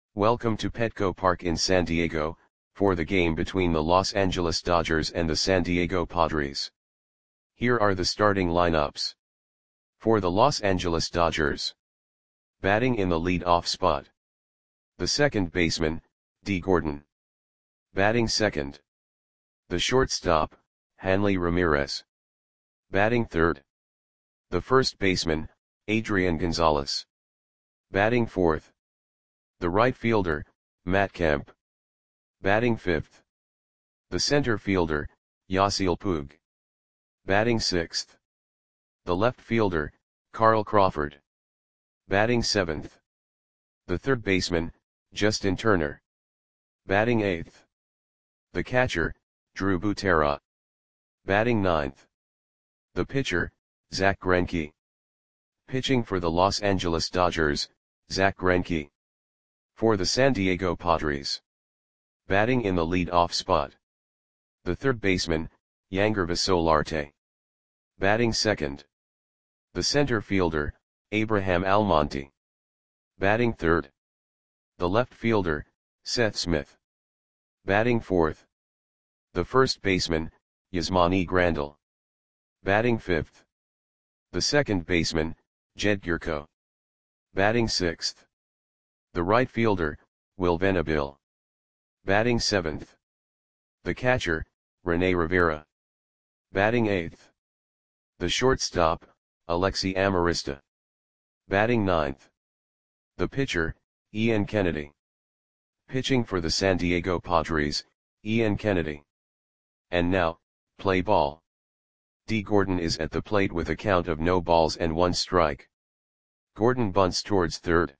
Welcome to Petco Park in San Diego, for the game between the Los Angeles Dodgers and the San Diego Padres. Here are the starting lineups. For the Los Angeles Dodgers. Batting in the lead-off spot. The second baseman, Dee Gordon. Batting second. The shortstop, Hanley Ramirez. Batting third. The first baseman, Adrian Gonzalez. Batting fourth. The right fielder, Matt Kemp. Batting fifth. The center fielder, Yasiel Puig. Batting sixth. The left fielder, Carl Crawford. Batting seventh. The third baseman, Justin Turner. Batting eighth. The catcher, Drew Butera. Batting ninth. The pitcher, Zack Greinke. Pitching for the Los Angeles Dodgers, Zack Greinke. For the San Diego Padres. Batting in the lead-off spot. The third baseman, Yangervis Solarte. Batting second. The center fielder, Abraham Almonte. Batting third. The left fielder, Seth Smith. Batting fourth. The first baseman, Yasmani Grandal. Batting fifth. The second baseman, Jed Gyorko. Batting sixth. The right fielder, Will Venable. Batting seventh. The catcher, Rene Rivera. Batting eighth. The shortstop, Alexi Amarista. Batting ninth. The pitcher, Ian Kennedy. Pitching for the San Diego Padres, Ian Kennedy. And now, play ball. Dee Gordon is at the plate with a count of no balls and one strike. Gordon bunts towards third.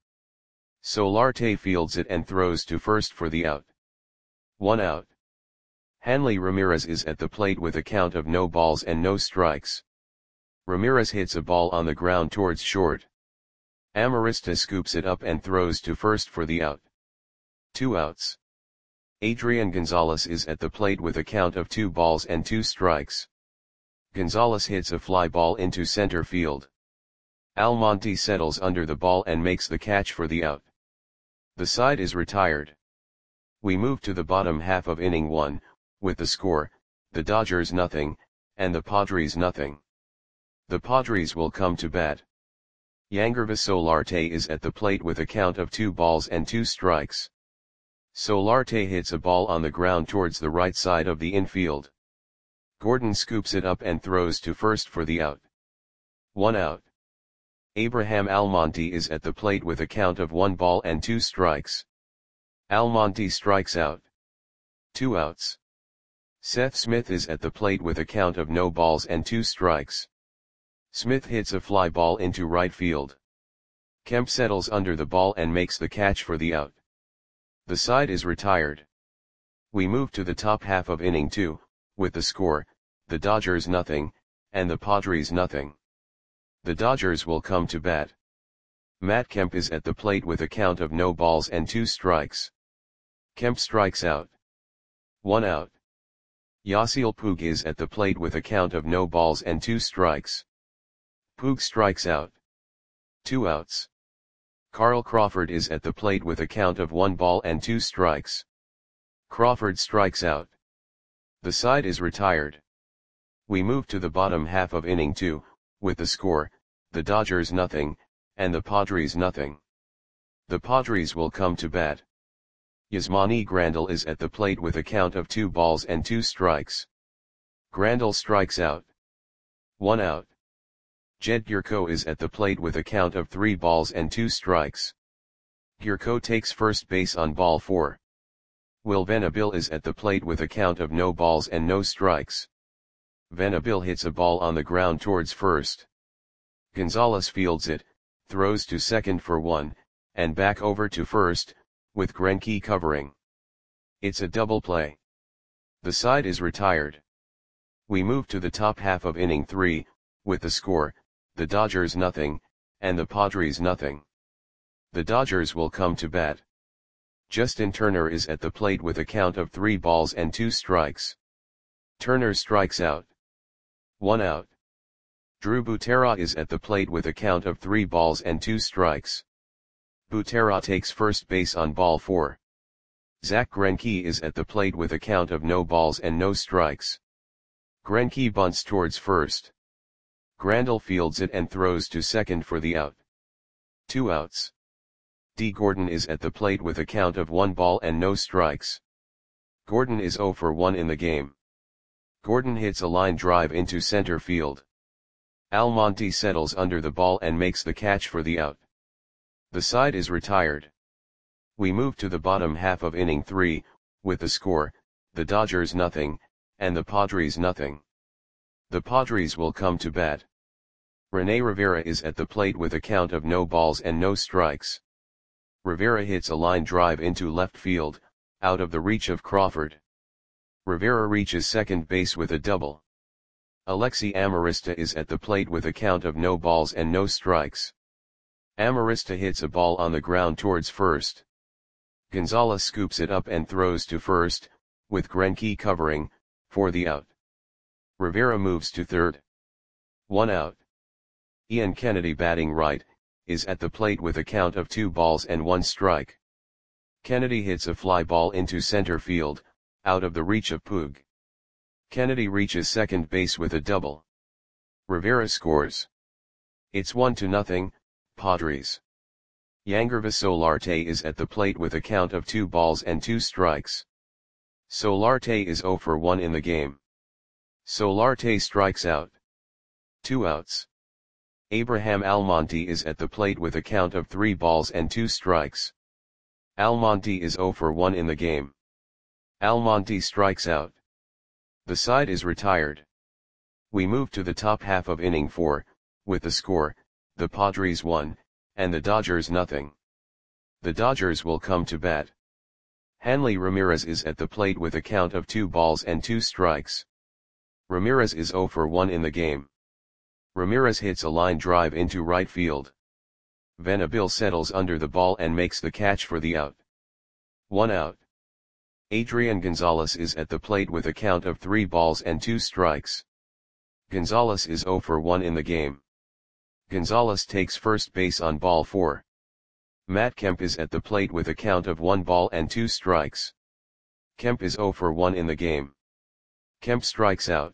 Solarte fields it and throws to first for the out. 1 out. Hanley Ramirez is at the plate with a count of no balls and no strikes. Ramirez hits a ball on the ground towards short. Amarista scoops it up and throws to first for the out. 2 outs. Adrian Gonzalez is at the plate with a count of 2 balls and 2 strikes. Gonzalez hits a fly ball into center field. Almonte settles under the ball and makes the catch for the out. The side is retired. We move to the bottom half of inning 1, with the score, the Dodgers nothing, and the Padres nothing. The Padres will come to bat. Yangervis Solarte is at the plate with a count of 2 balls and 2 strikes. Solarte hits a ball on the ground towards the right side of the infield. Gordon scoops it up and throws to first for the out. 1 out. Abraham Almonte is at the plate with a count of 1 ball and 2 strikes. Almonte strikes out. 2 outs. Seth Smith is at the plate with a count of no balls and 2 strikes. Smith hits a fly ball into right field. Kemp settles under the ball and makes the catch for the out. The side is retired. We move to the top half of inning 2, with the score, the Dodgers nothing, and the Padres nothing. The Dodgers will come to bat. Matt Kemp is at the plate with a count of no balls and 2 strikes. Kemp strikes out. 1 out. Yasiel Puig is at the plate with a count of no balls and 2 strikes. Puig strikes out. 2 outs. Carl Crawford is at the plate with a count of 1 ball and 2 strikes. Crawford strikes out. The side is retired. We move to the bottom half of inning 2, with the score, the Dodgers nothing, and the Padres nothing. The Padres will come to bat. Yasmani Grandal is at the plate with a count of 2 balls and 2 strikes. Grandal strikes out. 1 out. Jed Gyorko is at the plate with a count of 3 balls and 2 strikes. Gyorko takes first base on ball 4. Will Venable is at the plate with a count of no balls and no strikes. Venable hits a ball on the ground towards first. Gonzalez fields it, throws to second for 1, and back over to first, with Greinke covering. It's a double play. The side is retired. We move to the top half of inning 3, with the score, the Dodgers nothing, and the Padres nothing. The Dodgers will come to bat. Justin Turner is at the plate with a count of 3 balls and 2 strikes. Turner strikes out. 1 out. Drew Butera is at the plate with a count of 3 balls and 2 strikes. Butera takes first base on ball 4. Zack Greinke is at the plate with a count of no balls and no strikes. Greinke bunts towards first. Grandal fields it and throws to second for the out. 2 outs. D. Gordon is at the plate with a count of 1 ball and no strikes. Gordon is 0 for 1 in the game. Gordon hits a line drive into center field. Almonte settles under the ball and makes the catch for the out. The side is retired. We move to the bottom half of inning 3, with the score, the Dodgers nothing, and the Padres nothing. The Padres will come to bat. Rene Rivera is at the plate with a count of no balls and no strikes. Rivera hits a line drive into left field, out of the reach of Crawford. Rivera reaches second base with a double. Alexi Amarista is at the plate with a count of no balls and no strikes. Amarista hits a ball on the ground towards first. Gonzalez scoops it up and throws to first, with Greinke covering, for the out. Rivera moves to third. 1 out. Ian Kennedy, batting right, is at the plate with a count of 2 balls and 1 strike. Kennedy hits a fly ball into center field, out of the reach of Puig. Kennedy reaches second base with a double. Rivera scores. It's 1-0, Padres. Yangervis Solarte is at the plate with a count of 2 balls and 2 strikes. Solarte is 0 for 1 in the game. Solarte strikes out. 2 outs. Abraham Almonte is at the plate with a count of 3 balls and 2 strikes. Almonte is 0 for 1 in the game. Almonte strikes out. The side is retired. We move to the top half of inning 4, with the score, the Padres 1, and the Dodgers nothing. The Dodgers will come to bat. Hanley Ramirez is at the plate with a count of 2 balls and 2 strikes. Ramirez is 0 for 1 in the game. Ramirez hits a line drive into right field. Venable settles under the ball and makes the catch for the out. 1 out. Adrian Gonzalez is at the plate with a count of 3 balls and 2 strikes. Gonzalez is 0 for 1 in the game. Gonzalez takes first base on ball 4. Matt Kemp is at the plate with a count of 1 ball and 2 strikes. Kemp is 0 for 1 in the game. Kemp strikes out.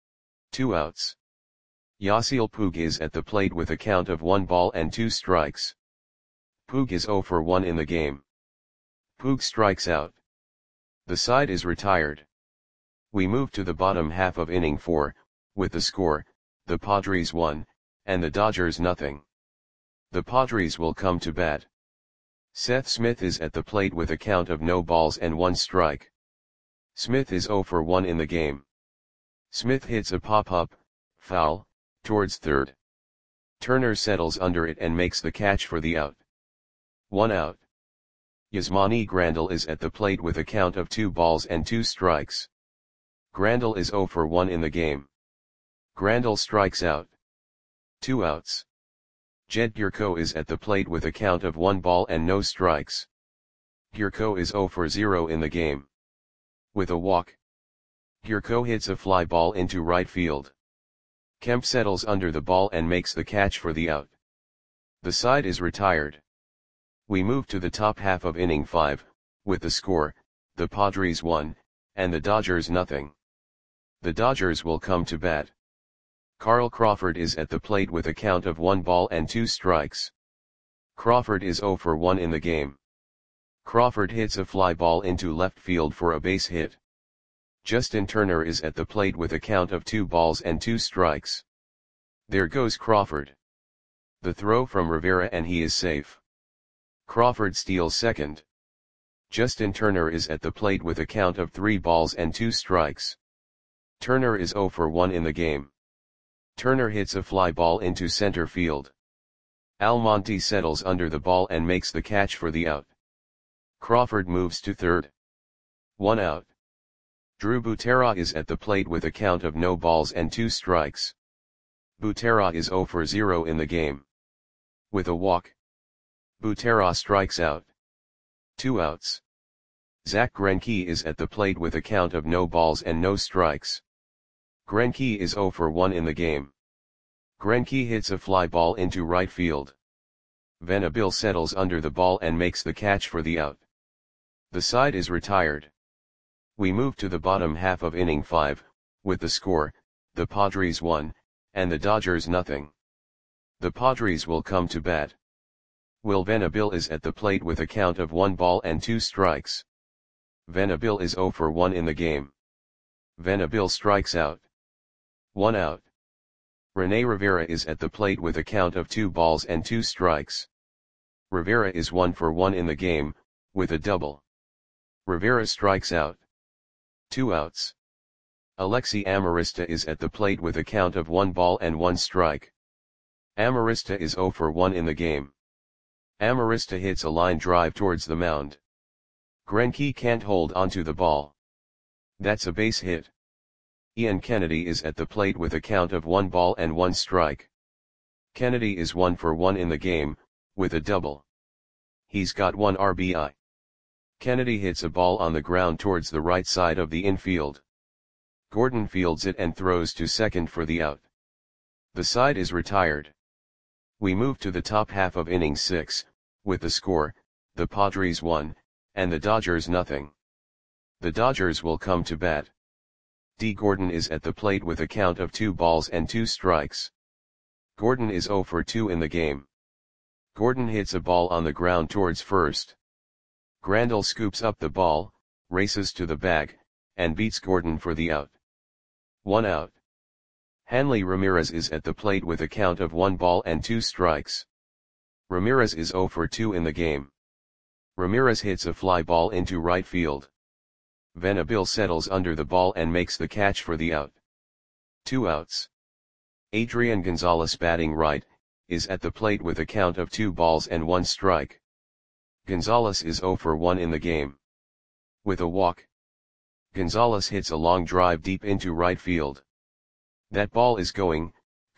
2 outs. Yasiel Puig is at the plate with a count of 1 ball and 2 strikes. Puig is 0 for 1 in the game. Puig strikes out. The side is retired. We move to the bottom half of inning 4, with the score, the Padres 1, and the Dodgers nothing. The Padres will come to bat. Seth Smith is at the plate with a count of no balls and 1 strike. Smith is 0 for 1 in the game. Smith hits a pop-up, foul, towards third. Turner settles under it and makes the catch for the out. 1 out. Yasmani Grandal is at the plate with a count of 2 balls and 2 strikes. Grandal is 0 for 1 in the game. Grandal strikes out. 2 outs. Jed Gurko is at the plate with a count of 1 ball and no strikes. Gurko is 0 for 0 in the game. With a walk, Gurko hits a fly ball into right field. Kemp settles under the ball and makes the catch for the out. The side is retired. We move to the top half of inning 5, with the score, the Padres 1, and the Dodgers nothing. The Dodgers will come to bat. Carl Crawford is at the plate with a count of 1 ball and 2 strikes. Crawford is 0 for 1 in the game. Crawford hits a fly ball into left field for a base hit. Justin Turner is at the plate with a count of 2 balls and 2 strikes. There goes Crawford. The throw from Rivera and he is safe. Crawford steals second. Justin Turner is at the plate with a count of 3 balls and 2 strikes. Turner is 0 for 1 in the game. Turner hits a fly ball into center field. Almonte settles under the ball and makes the catch for the out. Crawford moves to third. 1 out. Drew Butera is at the plate with a count of no balls and 2 strikes. Butera is 0 for 0 in the game. With a walk, Butera strikes out. 2 outs. Zack Greinke is at the plate with a count of no balls and no strikes. Greinke is 0 for 1 in the game. Greinke hits a fly ball into right field. Venabil settles under the ball and makes the catch for the out. The side is retired. We move to the bottom half of inning 5, with the score, the Padres 1, and the Dodgers nothing. The Padres will come to bat. Will Venabil is at the plate with a count of 1 ball and 2 strikes. Venabil is 0 for 1 in the game. Venabil strikes out. 1 out. Rene Rivera is at the plate with a count of 2 balls and 2 strikes. Rivera is 1 for 1 in the game, with a double. Rivera strikes out. 2 outs. Alexi Amarista is at the plate with a count of 1 ball and 1 strike. Amarista is 0 for 1 in the game. Amarista hits a line drive towards the mound. Greinke can't hold onto the ball. That's a base hit. Ian Kennedy is at the plate with a count of 1 ball and 1 strike. Kennedy is 1 for 1 in the game, with a double. He's got 1 RBI. Kennedy hits a ball on the ground towards the right side of the infield. Gordon fields it and throws to second for the out. The side is retired. We move to the top half of inning 6, with the score, the Padres 1, and the Dodgers nothing. The Dodgers will come to bat. D. Gordon is at the plate with a count of 2 balls and 2 strikes. Gordon is 0 for 2 in the game. Gordon hits a ball on the ground towards first. Grandal scoops up the ball, races to the bag, and beats Gordon for the out. 1 out. Hanley Ramirez is at the plate with a count of 1 ball and 2 strikes. Ramirez is 0 for 2 in the game. Ramirez hits a fly ball into right field. Venabil settles under the ball and makes the catch for the out. 2 outs. Adrian Gonzalez, batting right, is at the plate with a count of 2 balls and 1 strike. Gonzalez is 0 for 1 in the game. With a walk. Gonzalez hits a long drive deep into right field. That ball is gone.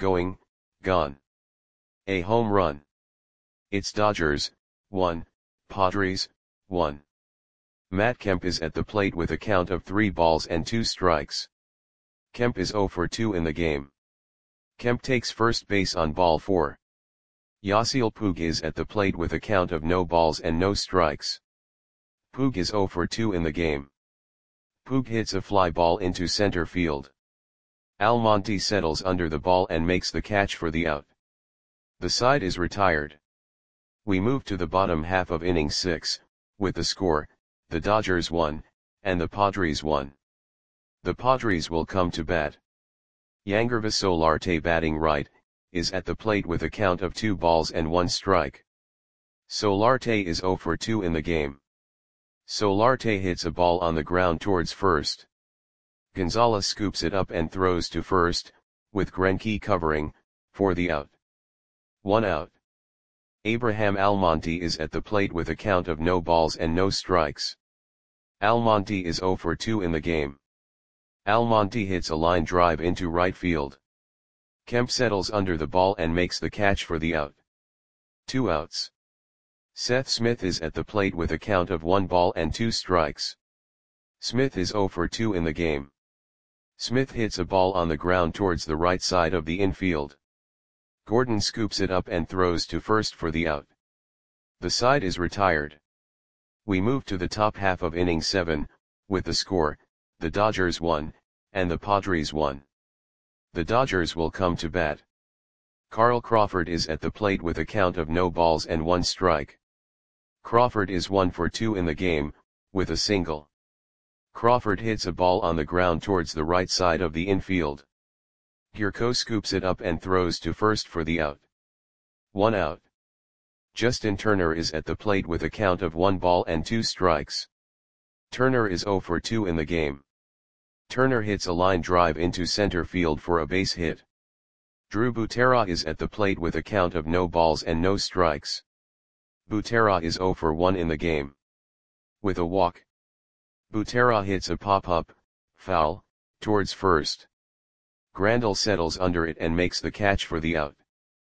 A home run. It's Dodgers 1, Padres 1. Matt Kemp is at the plate with a count of 3 balls and 2 strikes. Kemp is 0 for 2 in the game. Kemp takes first base on ball 4. Yasiel Puig is at the plate with a count of no balls and no strikes. Puig is 0 for 2 in the game. Puig hits a fly ball into center field. Almonte settles under the ball and makes the catch for the out. The side is retired. We move to the bottom half of inning 6, with the score, the Dodgers 1, and the Padres 1. The Padres will come to bat. Yangervis Solarte, batting right, is at the plate with a count of 2 balls and 1 strike. Solarte is 0 for 2 in the game. Solarte hits a ball on the ground towards first. Gonzalez scoops it up and throws to first, with Greinke covering, for the out. 1 out. Abraham Almonte is at the plate with a count of no balls and no strikes. Almonte is 0 for 2 in the game. Almonte hits a line drive into right field. Kemp settles under the ball and makes the catch for the out. 2 outs. Seth Smith is at the plate with a count of 1 ball and 2 strikes. Smith is 0 for 2 in the game. Smith hits a ball on the ground towards the right side of the infield. Gordon scoops it up and throws to first for the out. The side is retired. We move to the top half of inning 7, with the score, the Dodgers 1, and the Padres 1. The Dodgers will come to bat. Carl Crawford is at the plate with a count of no balls and 1 strike. Crawford is 1 for 2 in the game, with a single. Crawford hits a ball on the ground towards the right side of the infield. Gurko scoops it up and throws to first for the out. 1 out. Justin Turner is at the plate with a count of 1 ball and 2 strikes. Turner is 0 for 2 in the game. Turner hits a line drive into center field for a base hit. Drew Butera is at the plate with a count of no balls and no strikes. Butera is 0 for 1 in the game. With a walk. Butera hits a pop-up, foul, towards first. Grandal settles under it and makes the catch for the out.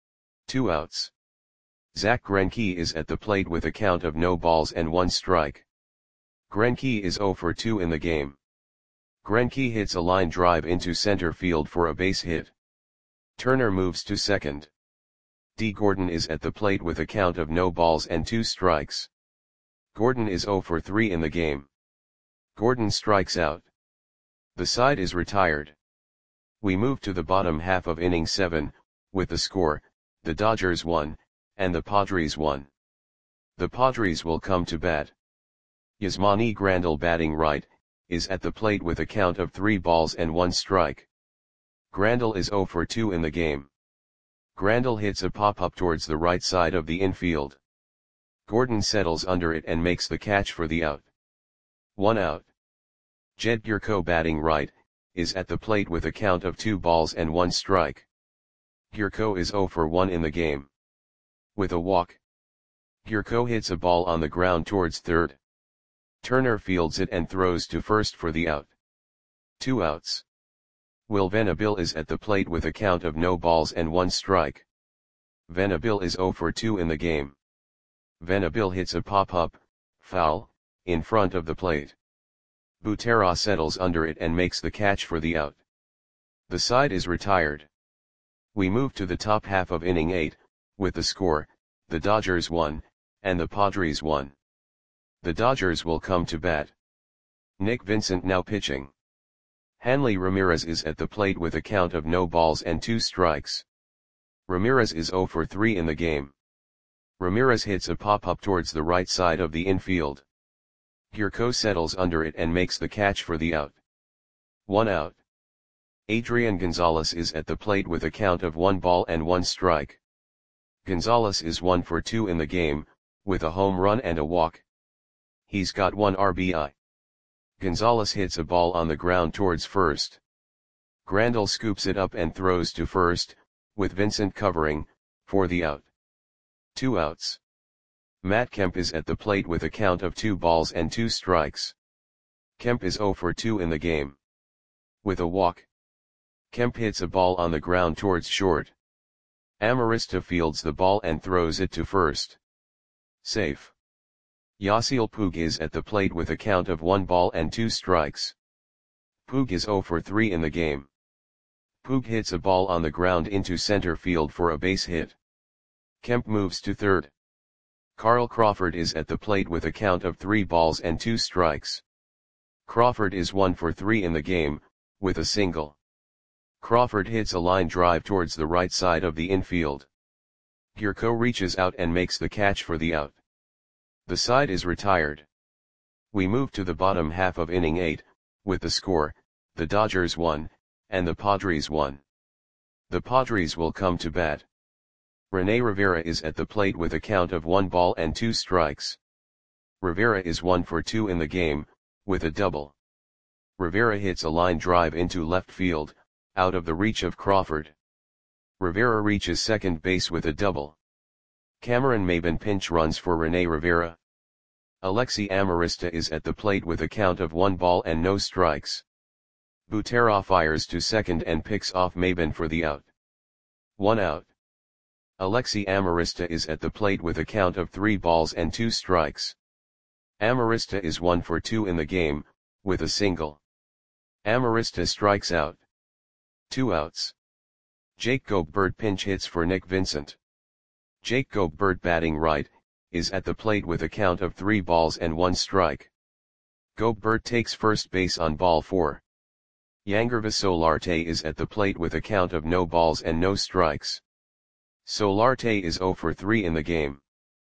2 outs. Zach Greinke is at the plate with a count of no balls and 1 strike. Greinke is 0 for 2 in the game. Greinke hits a line drive into center field for a base hit. Turner moves to second. D. Gordon is at the plate with a count of no balls and 2 strikes. Gordon is 0 for 3 in the game. Gordon strikes out. The side is retired. We move to the bottom half of inning 7, with the score, the Dodgers won, and the Padres won. The Padres will come to bat. Yasmani Grandal, batting right, is at the plate with a count of 3 balls and 1 strike. Grandal is 0 for 2 in the game. Grandal hits a pop-up towards the right side of the infield. Gordon settles under it and makes the catch for the out. 1 out. Jed Gyorko, batting right, is at the plate with a count of 2 balls and 1 strike. Gyorko is 0 for 1 in the game. With a walk, Gyorko hits a ball on the ground towards third. Turner fields it and throws to first for the out. 2 outs. Will Venable is at the plate with a count of no balls and 1 strike. Venable is 0 for 2 in the game. Venable hits a pop-up, foul, in front of the plate. Butera settles under it and makes the catch for the out. The side is retired. We move to the top half of inning 8, with the score, the Dodgers won, and the Padres won. The Dodgers will come to bat. Nick Vincent now pitching. Hanley Ramirez is at the plate with a count of no balls and 2 strikes. Ramirez is 0 for 3 in the game. Ramirez hits a pop-up towards the right side of the infield. Gyorko settles under it and makes the catch for the out. 1 out. Adrian Gonzalez is at the plate with a count of 1 ball and 1 strike. Gonzalez is 1 for 2 in the game, with a home run and a walk. He's got 1 RBI. Gonzalez hits a ball on the ground towards first. Grandal scoops it up and throws to first, with Vincent covering, for the out. 2 outs. Matt Kemp is at the plate with a count of 2 balls and 2 strikes. Kemp is 0 for 2 in the game. With a walk, Kemp hits a ball on the ground towards short. Amarista fields the ball and throws it to first. Safe. Yasiel Puig is at the plate with a count of 1 ball and 2 strikes. Puig is 0 for 3 in the game. Puig hits a ball on the ground into center field for a base hit. Kemp moves to third. Carl Crawford is at the plate with a count of 3 balls and 2 strikes. Crawford is 1 for 3 in the game, with a single. Crawford hits a line drive towards the right side of the infield. Gyorko reaches out and makes the catch for the out. The side is retired. We move to the bottom half of inning 8, with the score, the Dodgers won, and the Padres won. The Padres will come to bat. Rene Rivera is at the plate with a count of 1 ball and 2 strikes. Rivera is 1 for 2 in the game, with a double. Rivera hits a line drive into left field, out of the reach of Crawford. Rivera reaches second base with a double. Cameron Maybin pinch runs for Rene Rivera. Alexi Amarista is at the plate with a count of 1 ball and no strikes. Butera fires to second and picks off Maybin for the out. 1 out. Alexi Amarista is at the plate with a count of 3 balls and 2 strikes. Amarista is 1 for 2 in the game, with a single. Amarista strikes out. 2 outs. Jake Gobert pinch hits for Nick Vincent. Jake Gobert, batting right, is at the plate with a count of 3 balls and 1 strike. Gobert takes first base on ball 4. Yangervis Solarte is at the plate with a count of no balls and no strikes. Solarte is 0 for 3 in the game.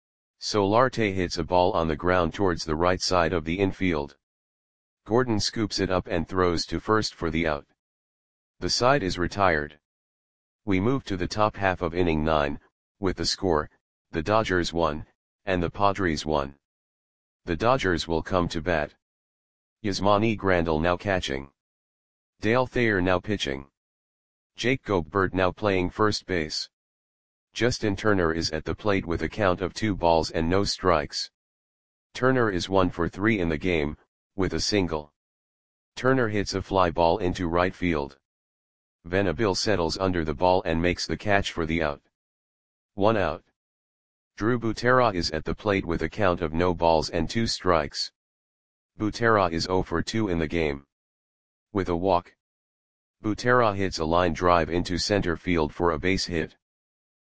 Solarte hits a ball on the ground towards the right side of the infield. Gordon scoops it up and throws to first for the out. The side is retired. We move to the top half of inning 9, with the score, the Dodgers won, and the Padres won. The Dodgers will come to bat. Yasmani Grandal now catching. Dale Thayer now pitching. Jake Gobert now playing first base. Justin Turner is at the plate with a count of 2 balls and no strikes. Turner is 1 for 3 in the game, with a single. Turner hits a fly ball into right field. Venable settles under the ball and makes the catch for the out. 1 out. Drew Butera is at the plate with a count of no balls and 2 strikes. Butera is 0 for 2 in the game. With a walk, Butera hits a line drive into center field for a base hit.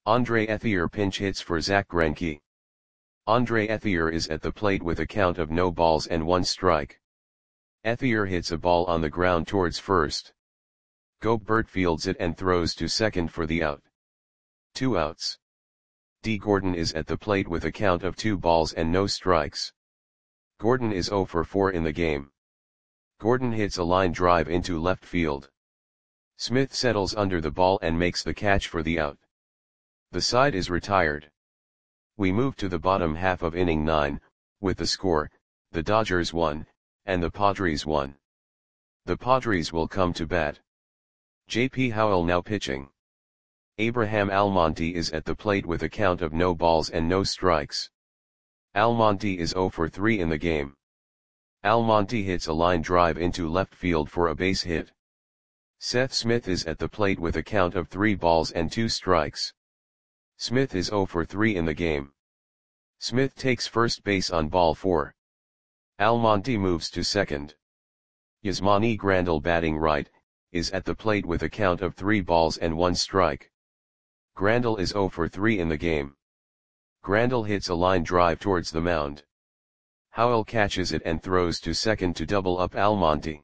Andre Ethier pinch hits for Zach Greinke. Andre Ethier is at the plate with a count of no balls and one strike. Ethier hits a ball on the ground towards first. Gobert fields it and throws to second for the out. 2 outs. D. Gordon is at the plate with a count of 2 balls and no strikes. Gordon is 0 for 4 in the game. Gordon hits a line drive into left field. Smith settles under the ball and makes the catch for the out. The side is retired. We move to the bottom half of inning 9, with the score, the Dodgers 1, and the Padres 1. The Padres will come to bat. J.P. Howell now pitching. Abraham Almonte is at the plate with a count of no balls and no strikes. Almonte is 0 for 3 in the game. Almonte hits a line drive into left field for a base hit. Seth Smith is at the plate with a count of 3 balls and 2 strikes. Smith is 0 for 3 in the game. Smith takes first base on ball 4. Almonte moves to second. Yasmani Grandal batting right, is at the plate with a count of 3 balls and 1 strike. Grandal is 0 for 3 in the game. Grandal hits a line drive towards the mound. Howell catches it and throws to second to double up Almonte.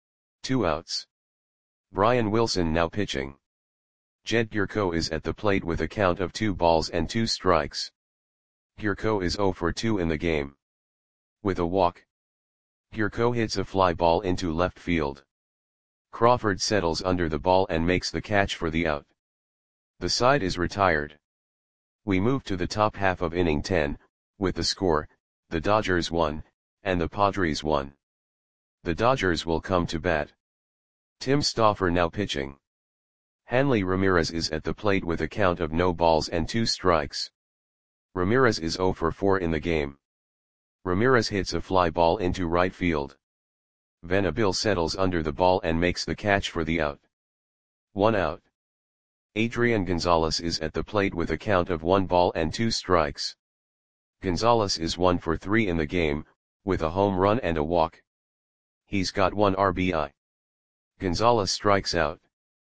2 outs. Brian Wilson now pitching. Jed Gyorko is at the plate with a count of 2 balls and 2 strikes. Gyorko is 0 for 2 in the game. With a walk, Gyorko hits a fly ball into left field. Crawford settles under the ball and makes the catch for the out. The side is retired. We move to the top half of inning 10, with the score, the Dodgers 1, and the Padres 1. The Dodgers will come to bat. Tim Stauffer now pitching. Hanley Ramirez is at the plate with a count of no balls and 2 strikes. Ramirez is 0 for 4 in the game. Ramirez hits a fly ball into right field. Venable settles under the ball and makes the catch for the out. 1 out. Adrian Gonzalez is at the plate with a count of 1 ball and 2 strikes. Gonzalez is 1 for 3 in the game, with a home run and a walk. He's got 1 RBI. Gonzalez strikes out.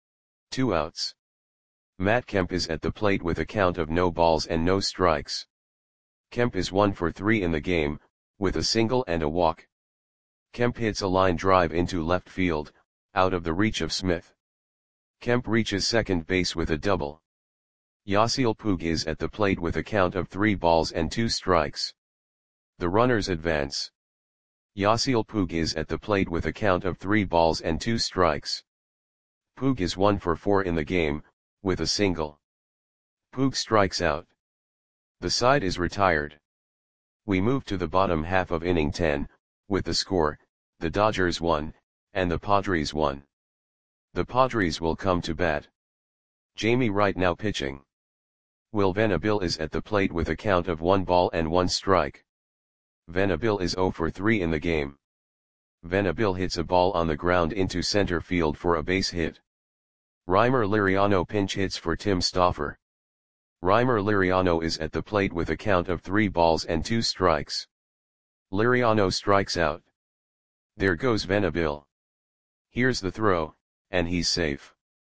2 outs. Matt Kemp is at the plate with a count of no balls and no strikes. Kemp is 1 for 3 in the game, with a single and a walk. Kemp hits a line drive into left field, out of the reach of Smith. Kemp reaches second base with a double. Yasiel Puig is at the plate with a count of 3 balls and 2 strikes. The runners advance. Yasiel Puig is at the plate with a count of 3 balls and 2 strikes. Puig is 1 for 4 in the game, with a single. Puig strikes out. The side is retired. We move to the bottom half of inning 10, with the score, the Dodgers 1, and the Padres 1. The Padres will come to bat. Jamie Wright now pitching. Will Venable is at the plate with a count of 1 ball and 1 strike. Venable is 0 for 3 in the game. Venable hits a ball on the ground into center field for a base hit. Reimer Liriano pinch hits for Tim Stauffer. Reimer Liriano is at the plate with a count of 3 balls and 2 strikes. Liriano strikes out. There goes Venable. Here's the throw, and he's safe.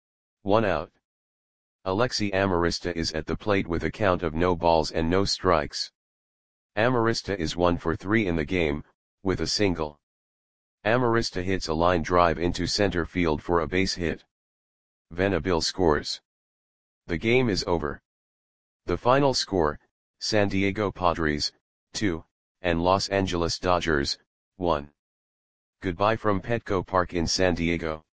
1 out. Alexi Amarista is at the plate with a count of no balls and no strikes. Amarista is 1 for 3 in the game, with a single. Amarista hits a line drive into center field for a base hit. Venable scores. The game is over. The final score, San Diego Padres, 2, and Los Angeles Dodgers, 1. Goodbye from Petco Park in San Diego.